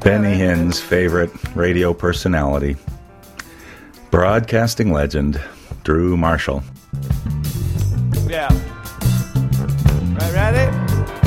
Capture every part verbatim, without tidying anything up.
Benny Hinn's favorite radio personality, broadcasting legend, Drew Marshall. Yeah. Right, ready?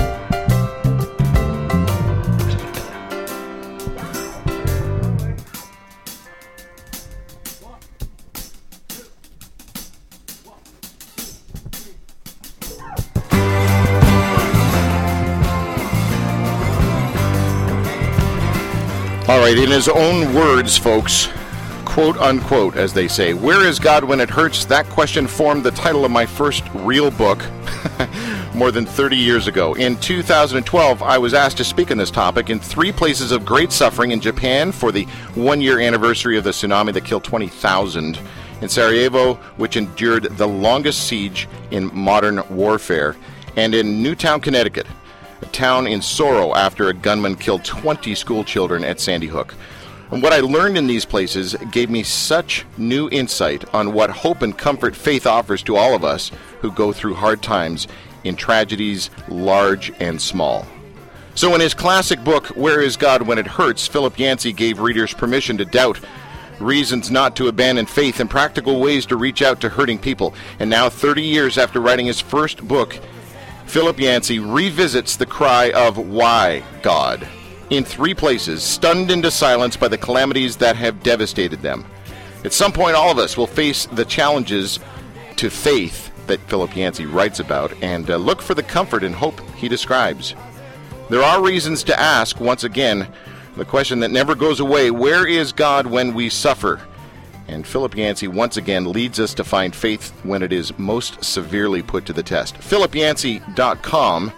All right, in his own words, folks, quote unquote, as they say, where is God when it hurts? That question formed the title of my first real book more than thirty years ago. In two thousand twelve, I was asked to speak on this topic in three places of great suffering: in Japan for the one-year anniversary of the tsunami that killed twenty thousand, in Sarajevo, which endured the longest siege in modern warfare, and in Newtown, Connecticut, a town in sorrow after a gunman killed twenty school children at Sandy Hook. And what I learned in these places gave me such new insight on what hope and comfort faith offers to all of us who go through hard times in tragedies large and small. So in his classic book, Where is God When It Hurts?, Philip Yancey gave readers permission to doubt, reasons not to abandon faith, and practical ways to reach out to hurting people. And now, thirty years after writing his first book, Philip Yancey revisits the cry of why God in three places, stunned into silence by the calamities that have devastated them. At some point, all of us will face the challenges to faith that Philip Yancey writes about and uh, look for the comfort and hope he describes. There are reasons to ask, once again, the question that never goes away: where is God when we suffer? And Philip Yancey once again leads us to find faith when it is most severely put to the test. philip yancey dot com.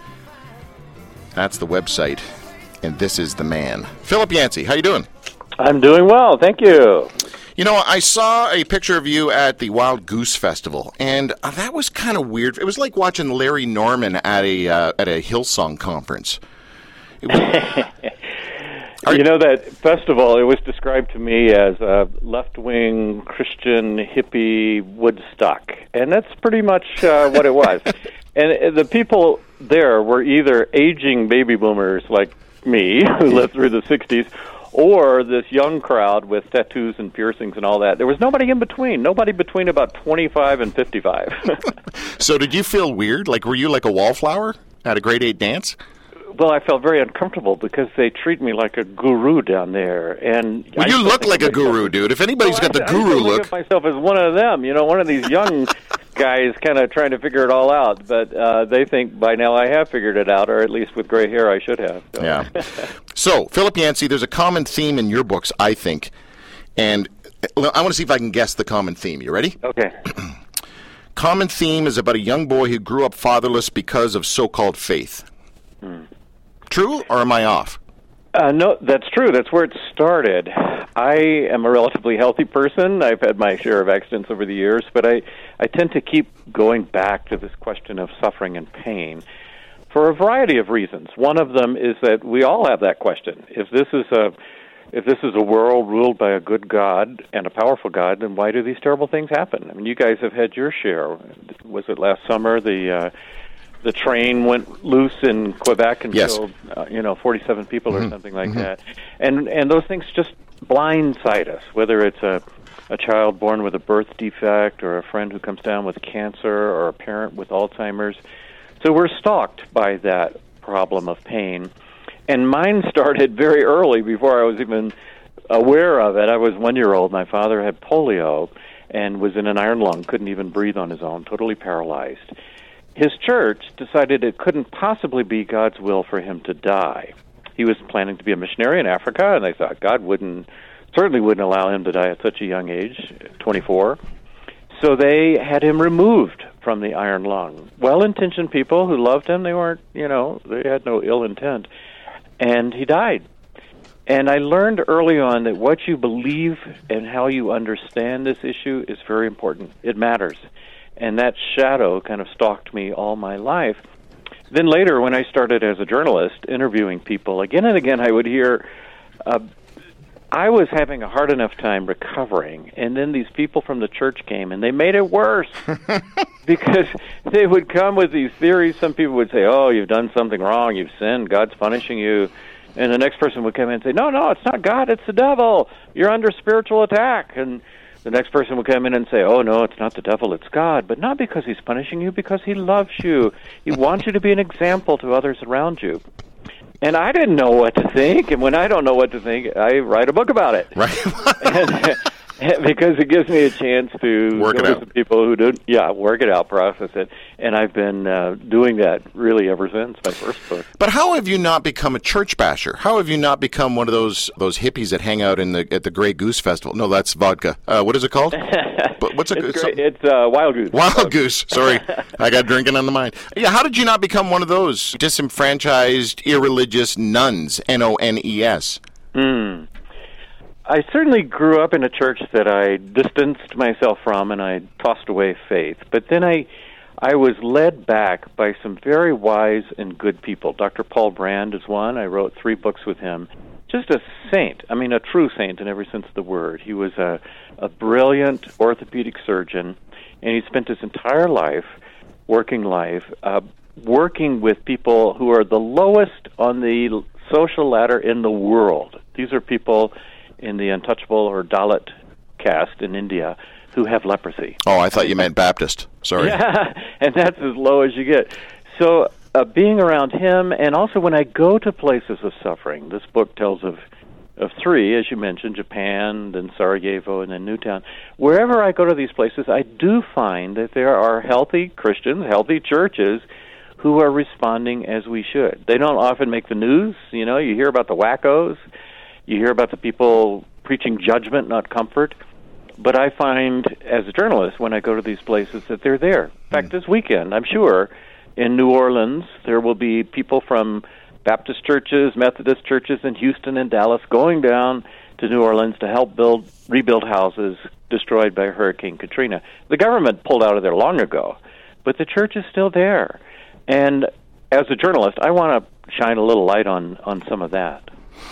That's the website. And this is the man. Philip Yancey, how you doing? I'm doing well, thank you. You know, I saw a picture of you at the Wild Goose Festival, and uh, that was kind of weird. It was like watching Larry Norman at a uh, at a Hillsong conference. It was... You know, that festival, it was described to me as a left-wing Christian hippie Woodstock, and that's pretty much uh, what it was. And the people there were either aging baby boomers like me, who lived through the sixties, or this young crowd with tattoos and piercings and all that. There was nobody in between, nobody between about twenty-five and fifty-five. So did you feel weird? Like, were you like a wallflower at a grade eight dance? Well, I felt very uncomfortable because they treat me like a guru down there, and well, you look like a guru, dude. If anybody's well, got the I, guru I look, look at myself as one of them. You know, one of these young guys, kind of trying to figure it all out. But uh, they think by now I have figured it out, or at least with gray hair, I should have. So. Yeah. So, Philip Yancey, there's a common theme in your books, I think, and I want to see if I can guess the common theme. You ready? Okay. Common theme is about a young boy who grew up fatherless because of so-called faith. Hmm. True, or am I off? Uh, no, that's true. That's where it started. I am a relatively healthy person. I've had my share of accidents over the years, but I, I tend to keep going back to this question of suffering and pain for a variety of reasons. One of them is that we all have that question. If this is a if this is a world ruled by a good God and a powerful God, then why do these terrible things happen? I mean, you guys have had your share. Was it last summer the uh, the train went loose in Quebec and yes. killed, uh, you know, forty-seven people mm-hmm. or something like mm-hmm. that. And and those things just blindside us, whether it's a, a child born with a birth defect or a friend who comes down with cancer or a parent with Alzheimer's. So we're stalked by that problem of pain. And mine started very early, before I was even aware of it. I was one year old. My father had polio and was in an iron lung, couldn't even breathe on his own, totally paralyzed. His church decided it couldn't possibly be God's will for him to die. He was planning to be a missionary in Africa, and they thought God wouldn't, certainly wouldn't allow him to die at such a young age, twenty-four. So they had him removed from the iron lung. Well-intentioned people who loved him, they weren't, you know, they had no ill intent. And he died. And I learned early on that what you believe and how you understand this issue is very important. It matters. And that shadow kind of stalked me all my life. Then later, when I started as a journalist, interviewing people, again and again I would hear, uh, I was having a hard enough time recovering, and then these people from the church came, and they made it worse. Because they would come with these theories. Some people would say, oh, you've done something wrong, you've sinned, God's punishing you. And the next person would come in and say, no, no, it's not God, it's the devil. You're under spiritual attack. And the next person would come in and say, oh, no, it's not the devil, it's God. But not because he's punishing you, because he loves you. He wants you to be an example to others around you. And I didn't know what to think. And when I don't know what to think, I write a book about it. Right. and, because it gives me a chance to work it go out. with people who do, yeah, work it out, process it, and I've been uh, doing that really ever since my first book. But how have you not become a church basher? How have you not become one of those those hippies that hang out in the at the Grey Goose Festival? No, that's vodka. Uh, what is it called? But what's it? It's, it's, great. it's uh, Wild Goose. Wild Goose. Sorry, I got drinking on the mind. Yeah, how did you not become one of those disenfranchised, irreligious nuns? N O N E S. Hmm. I certainly grew up in a church that I distanced myself from, and I tossed away faith. But then I, I was led back by some very wise and good people. Doctor Paul Brand is one. I wrote three books with him. Just a saint. I mean, a true saint in every sense of the word. He was a, a brilliant orthopedic surgeon, and he spent his entire life, working life, uh, working with people who are the lowest on the social ladder in the world. These are people in the untouchable or Dalit caste in India who have leprosy. Oh, I thought you meant Baptist. Sorry. Yeah, and that's as low as you get. So uh, being around him, and also when I go to places of suffering, this book tells of of three, as you mentioned, Japan, then Sarajevo, and then Newtown. Wherever I go to these places, I do find that there are healthy Christians, healthy churches, who are responding as we should. They don't often make the news. You know, you hear about the wackos. You hear about the people preaching judgment, not comfort. But I find, as a journalist, when I go to these places, that they're there. In fact, this weekend, I'm sure, in New Orleans, there will be people from Baptist churches, Methodist churches in Houston and Dallas going down to New Orleans to help build, rebuild houses destroyed by Hurricane Katrina. The government pulled out of there long ago, but the church is still there. And as a journalist, I want to shine a little light on, on some of that.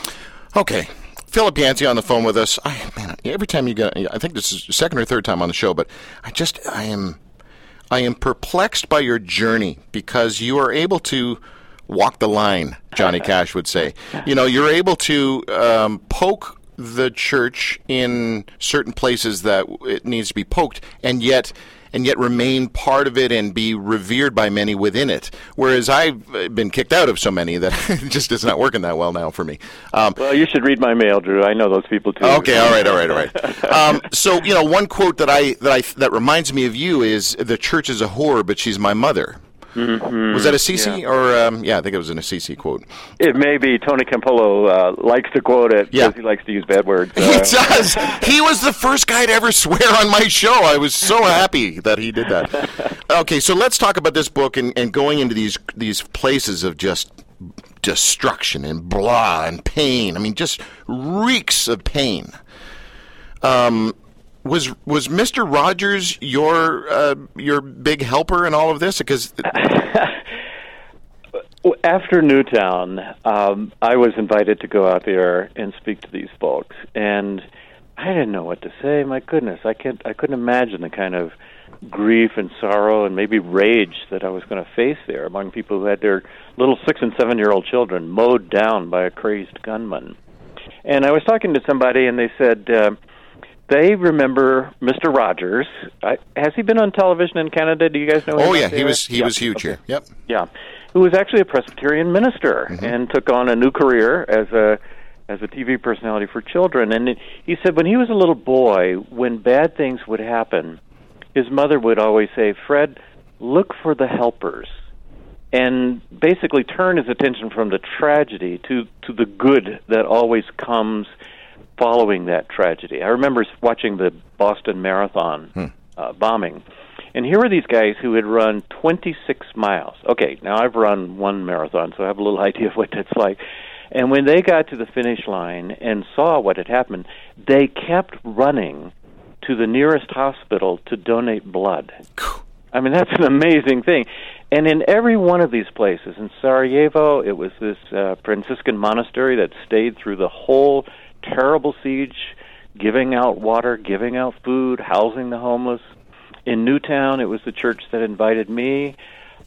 Okay. Philip Yancey on the phone with us. I, man, every time you get, I think this is the second or third time on the show, but I just, I am, I am perplexed by your journey because you are able to walk the line, Johnny Cash would say. You know, you're able to um, poke the church in certain places that it needs to be poked, and yet and yet remain part of it and be revered by many within it. Whereas I've been kicked out of so many that it just is not working that well now for me. Um, well, you should read my mail, Drew. I know those people too. Okay, all right, all right, all right. Um, so, you know, one quote that I that I that reminds me of you is, "The church is a whore, but she's my mother." Mm-hmm. Was that a Cece? Yeah. Or, um, yeah, I think it was an Cece quote. It may be. Tony Campolo uh, likes to quote it because Yeah. he likes to use bad words. Uh, He does. He was the first guy to ever swear on my show. I was so happy that he did that. Okay, so let's talk about this book and, and going into these these places of just destruction and blah and pain. I mean, just reeks of pain. Um, was was Mister Rogers your uh, your big helper in all of this? Because after Newtown, um, I was invited to go out there and speak to these folks, and I didn't know what to say. My goodness, I can't. I couldn't imagine the kind of grief and sorrow and maybe rage that I was going to face there among people who had their little six and seven year old children mowed down by a crazed gunman. And I was talking to somebody, and they said uh, they remember Mister Rogers. I, has he been on television in Canada? Do you guys know him? oh out yeah, he there? was he Yeah. was huge Okay. here. Yep. Yeah, who was actually a Presbyterian minister Mm-hmm. and took on a new career as a as a T V personality for children. And it, he said when he was a little boy, when bad things would happen, his mother would always say, "Fred, look for the helpers," and basically turn his attention from the tragedy to to the good that always comes following that tragedy. I remember watching the Boston Marathon Hmm. uh, bombing. And here were these guys who had run twenty-six miles. Okay, now I've run one marathon, so I have a little idea of what that's like. And when they got to the finish line and saw what had happened, they kept running to the nearest hospital to donate blood. I mean, that's an amazing thing. And in every one of these places, in Sarajevo, it was this uh, Franciscan monastery that stayed through the whole terrible siege, giving out water, giving out food, housing the homeless. In Newtown, it was the church that invited me.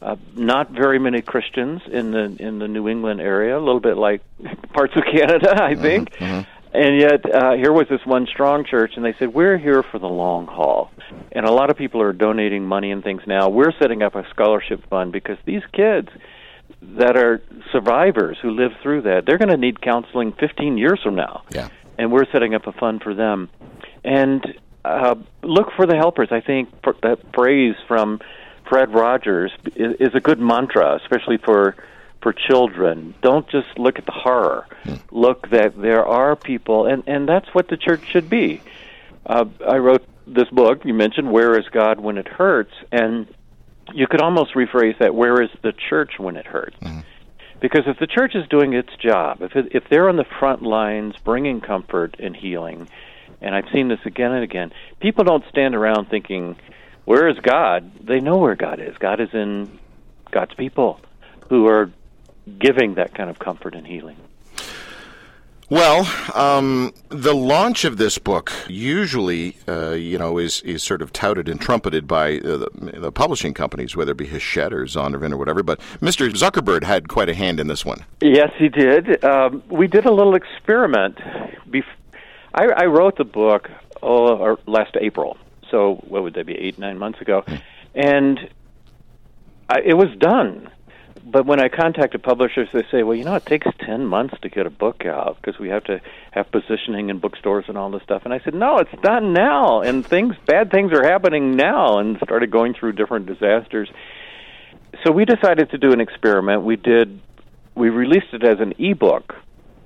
Uh, not very many Christians in the in the New England area, a little bit like parts of Canada, I think. Mm-hmm, mm-hmm. And yet, uh, here was this one strong church, and they said, we're here for the long haul. And a lot of people are donating money and things now. We're setting up a scholarship fund because these kids that are survivors who live through that, they're going to need counseling fifteen years from now. Yeah. And we're setting up a fund for them. And uh, look for the helpers. I think that phrase from Fred Rogers is, is a good mantra, especially for for children. Don't just look at the horror. Hmm. Look that there are people, and, and that's what the church should be. Uh, I wrote this book, you mentioned, Where is God When It Hurts? And you could almost rephrase that, where is the church when it hurts? Hmm. Because if the church is doing its job, if it, if they're on the front lines bringing comfort and healing, and I've seen this again and again, people don't stand around thinking, where is God? They know where God is. God is in God's people who are giving that kind of comfort and healing. Well, um, the launch of this book usually, uh, you know, is, is sort of touted and trumpeted by uh, the, the publishing companies, whether it be Hachette or Zondervan or whatever. But Mister Zuckerberg had quite a hand in this one. Yes, he did. Um, we did a little experiment. Bef- I, I wrote the book oh, or last April. So what would that be, eight, nine months ago? Hmm. And I, it was done. But when I contacted publishers, they say, well, you know, it takes ten months to get a book out because we have to have positioning in bookstores and all this stuff. And I said, no, it's done now. And things, bad things are happening now, and started going through different disasters. So we decided to do an experiment. We did, we released it as an ebook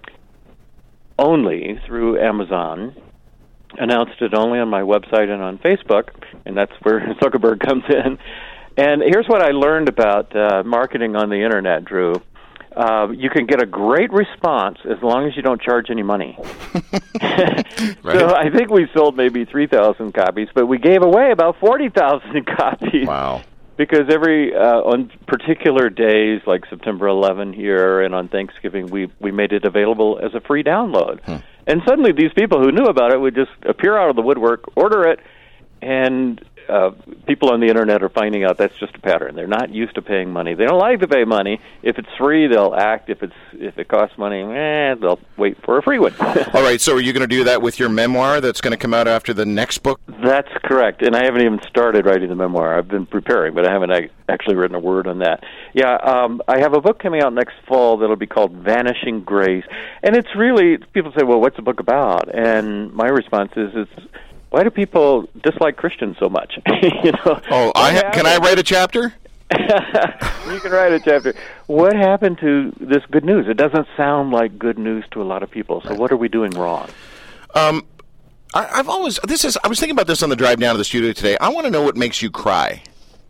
only through Amazon, announced it only on my website and on Facebook, and that's where Zuckerberg comes in. And here's what I learned about uh, marketing on the Internet, Drew. Uh, you can get a great response as long as you don't charge any money. Right. So I think we sold maybe three thousand copies, but we gave away about forty thousand copies. Wow. Because every, uh, on particular days, like September eleventh here and on Thanksgiving, we, we made it available as a free download. Hmm. And suddenly these people who knew about it would just appear out of the woodwork, order it, and uh, people on the Internet are finding out that's just a pattern. They're not used to paying money. They don't like to pay money. If it's free, they'll act. If it's if it costs money, eh, they'll wait for a free one. All right, so are you going to do that with your memoir that's going to come out after the next book? That's correct, and I haven't even started writing the memoir. I've been preparing, but I haven't actually written a word on that. Yeah, um, I have a book coming out next fall that'll be called Vanishing Grace, and it's really, people say, well, what's the book about? And my response is, it's, why do people dislike Christians so much? you know. Oh, I ha- can I write a chapter? You can write a chapter. What happened to this good news? It doesn't sound like good news to a lot of people. So right. What are we doing wrong? Um, I, I've always this is. I was thinking about this on the drive down to the studio today. I want to know what makes you cry.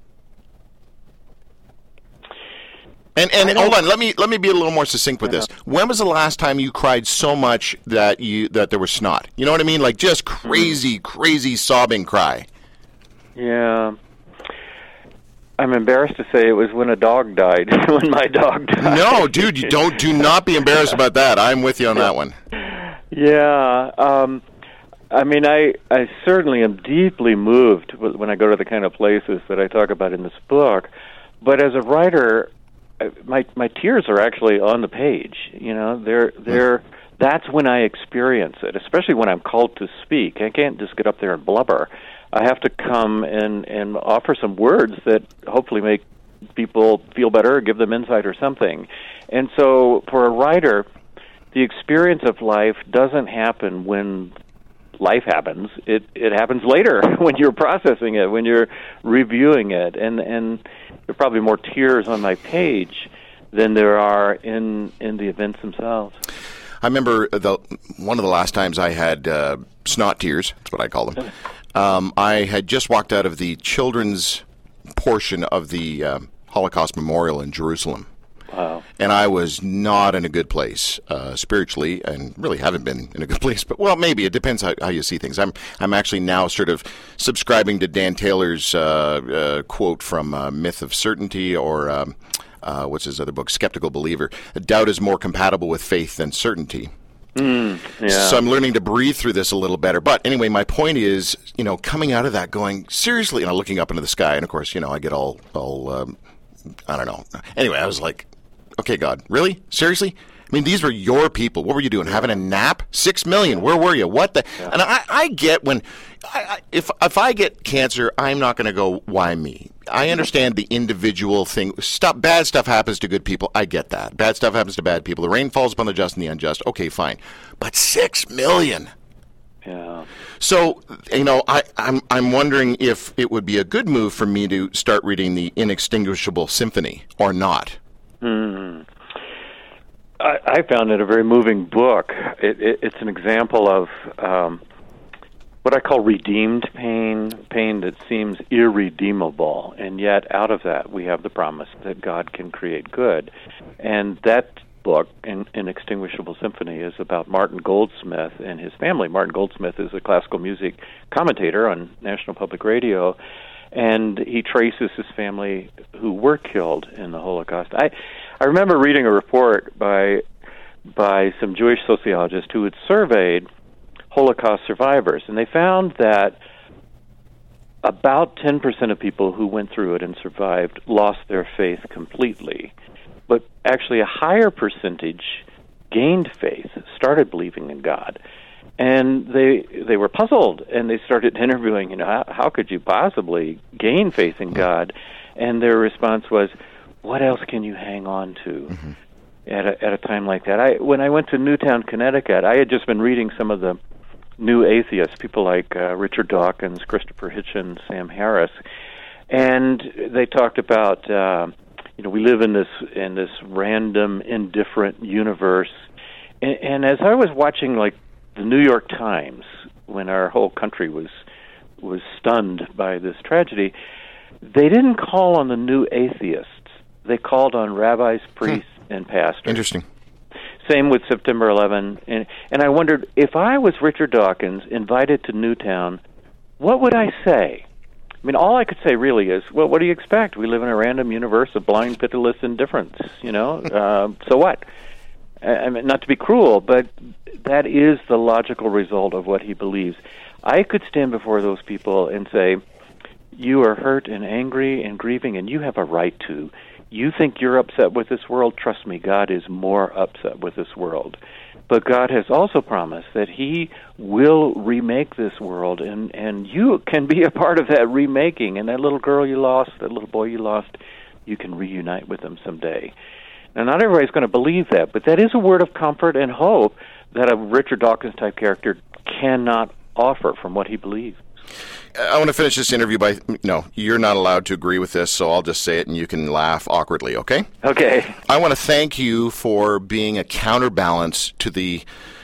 And and hold on, let me let me be a little more succinct with this. When was the last time you cried so much that you that there was snot? You know what I mean? Like just crazy, crazy sobbing cry. Yeah. I'm embarrassed to say it was when a dog died, when my dog died. No, dude, you don't do not be embarrassed about that. I'm with you on that one. Yeah. Um, I mean, I, I certainly am deeply moved when I go to the kind of places that I talk about in this book. But as a writer, my my tears are actually on the page. You know, they're they're that's when I experience it, especially when I'm called to speak. I can't just get up there and blubber. I have to come and, and offer some words that hopefully make people feel better or give them insight or something. And so for a writer, the experience of life doesn't happen when life happens. It it happens later when you're processing it, when you're reviewing it. And, and there are probably more tears on my page than there are in, in the events themselves. I remember the one of the last times I had uh, snot tears, that's what I call them. Um, I had just walked out of the children's portion of the uh, Holocaust Memorial in Jerusalem. Wow. And I was not in a good place uh, spiritually, and really haven't been in a good place. But, well, maybe. It depends how, how you see things. I'm I'm actually now sort of subscribing to Dan Taylor's uh, uh, quote from uh, Myth of Certainty, or um, uh, what's his other book, Skeptical Believer. Doubt is more compatible with faith than certainty. Mm, yeah. So I'm learning to breathe through this a little better. But anyway, my point is, you know, coming out of that going, seriously, and I'm looking up into the sky, and of course, you know, I get all, all um, I don't know. Anyway, I was like, okay, God, really? Seriously? I mean, these were your people. What were you doing? Having a nap? Six million. Where were you? What the? Yeah. And I, I get when, I, I, if if I get cancer, I'm not going to go, why me? I understand the individual thing. Stuff, bad stuff happens to good people. I get that. Bad stuff happens to bad people. The rain falls upon the just and the unjust. Okay, fine. But six million. Yeah. So, you know, I, I'm I'm wondering if it would be a good move for me to start reading the Inextinguishable Symphony or not. Hmm. I, I found it a very moving book. It, it, it's an example of um, what I call redeemed pain, pain that seems irredeemable, and yet out of that we have the promise that God can create good. And that book, In, Inextinguishable Symphony, is about Martin Goldsmith and his family. Martin Goldsmith is a classical music commentator on National Public Radio, and he traces his family who were killed in the Holocaust. I I remember reading a report by by some Jewish sociologists who had surveyed Holocaust survivors, and they found that about ten percent of people who went through it and survived lost their faith completely, but actually a higher percentage gained faith, started believing in God. And they they were puzzled, and they started interviewing, you know, how, how could you possibly gain faith in God? And their response was, what else can you hang on to mm-hmm. at a, at a time like that? I when I went to Newtown, Connecticut, I had just been reading some of the new atheists, people like uh, Richard Dawkins, Christopher Hitchens, Sam Harris, and they talked about, uh, you know, we live in this in this random, indifferent universe. And, and as I was watching, like, the New York Times, when our whole country was was stunned by this tragedy, they didn't call on the new atheists. They called on rabbis, priests, hmm. and pastors. Interesting. Same with September eleventh. And, and I wondered, if I was Richard Dawkins, invited to Newtown, what would I say? I mean, all I could say really is, well, what do you expect? We live in a random universe of blind, pitiless indifference, you know? uh, so what? I mean, not to be cruel, but that is the logical result of what he believes. I could stand before those people and say, you are hurt and angry and grieving, and you have a right to. You think you're upset with this world? Trust me, God is more upset with this world. But God has also promised that he will remake this world, and, and you can be a part of that remaking. And that little girl you lost, that little boy you lost, you can reunite with them someday. Now, not everybody's going to believe that, but that is a word of comfort and hope that a Richard Dawkins-type character cannot offer from what he believes. I want to finish this interview by, no, you're not allowed to agree with this, so I'll just say it and you can laugh awkwardly, okay? Okay. I want to thank you for being a counterbalance to the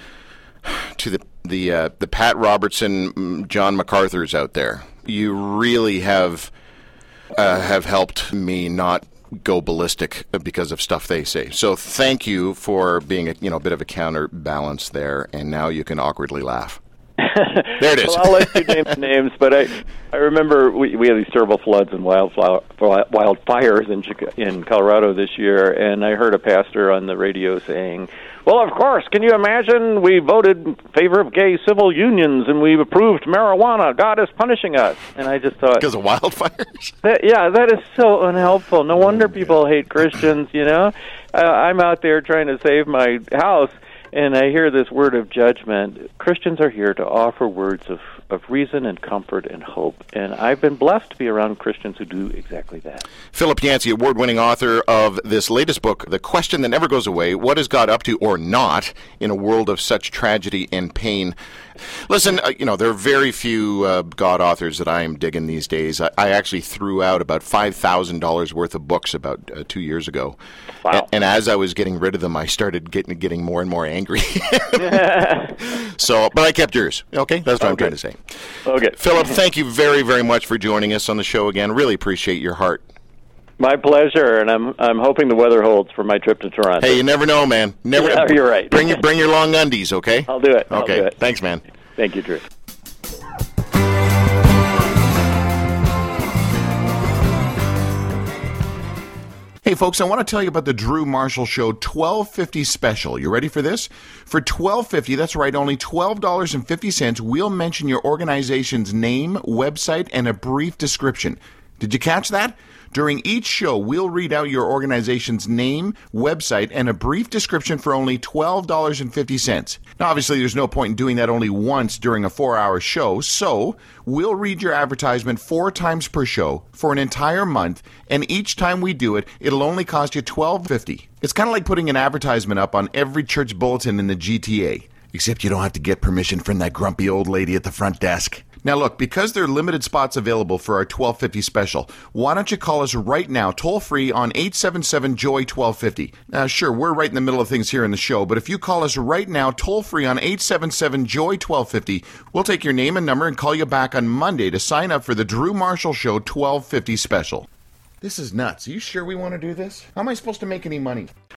to the the uh, the Pat Robertson, John MacArthur's out there. You really have uh, have helped me not go ballistic because of stuff they say. So thank you for being a you know a bit of a counterbalance there, and now you can awkwardly laugh. There it is. Well, I'll let you name the names, but I I remember we we had these terrible floods and wildflower, wildfires in in Colorado this year, and I heard a pastor on the radio saying, well, of course, can you imagine? We voted in favor of gay civil unions, and we've approved marijuana. God is punishing us. And I just thought... Because of wildfires? That, yeah, that is so unhelpful. No wonder people hate Christians, you know? Uh, I'm out there trying to save my house, and I hear this word of judgment. Christians are here to offer words of, of reason and comfort and hope. And I've been blessed to be around Christians who do exactly that. Philip Yancey, award-winning author of this latest book, The Question That Never Goes Away, What Is God Up To or Not in a World of Such Tragedy and Pain? Listen, uh, you know, there are very few uh, God authors that I am digging these days. I, I actually threw out about five thousand dollars worth of books about uh, two years ago. Wow. And, and as I was getting rid of them, I started getting getting more and more angry. So, but I kept yours. Okay, that's what okay. I'm trying to say. Okay. Philip, thank you very, very much for joining us on the show again. Really appreciate your heart. My pleasure, and I'm I'm hoping the weather holds for my trip to Toronto. Hey, you never know, man. Never. Yeah, you're right. Bring your bring your long undies, okay? I'll do it. I'll okay. do it. Thanks, man. Thank you, Drew. Hey, folks, I want to tell you about the Drew Marshall Show twelve fifty special. You ready for this? For twelve fifty, that's right, only twelve dollars and fifty cents, we'll mention your organization's name, website, and a brief description. Did you catch that? During each show, we'll read out your organization's name, website, and a brief description for only twelve dollars and fifty cents. Now, obviously, there's no point in doing that only once during a four-hour show, so we'll read your advertisement four times per show for an entire month, and each time we do it, it'll only cost you twelve dollars and fifty cents. It's kind of like putting an advertisement up on every church bulletin in the G T A, except you don't have to get permission from that grumpy old lady at the front desk. Now look, because there are limited spots available for our twelve fifty special, why don't you call us right now, toll-free on eight seven seven, J O Y, twelve fifty. Now sure, we're right in the middle of things here in the show, but if you call us right now, toll-free on eight seven seven, J O Y, twelve fifty, we'll take your name and number and call you back on Monday to sign up for the Drew Marshall Show twelve fifty special. This is nuts. Are you sure we want to do this? How am I supposed to make any money?